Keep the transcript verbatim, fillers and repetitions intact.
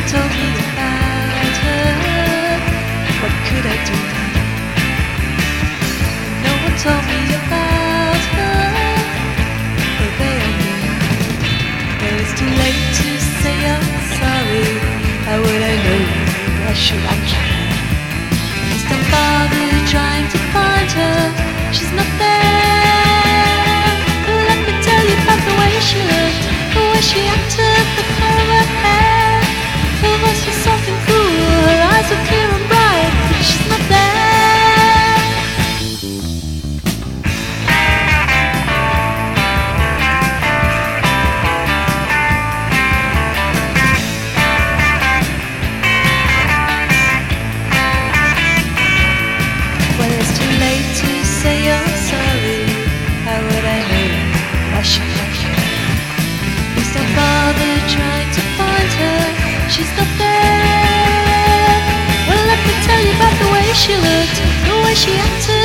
told me about her, what could I do? No one told me about her, but they all knew. Well, it's too late to say I'm sorry. How would I know? Why should I try? Please don't bother trying to find her. She's not there. Let me tell you about the way she looked, the way she acted, the color of her hair. Her voice was soft and cool, her eyes were clear and bright, but she's not there. Well, it's too late to say you're sorry. How would I know? Why should I care? Please don't bother trying to find her. She's not there. Well, let me tell you about the way she looked, the way she acted.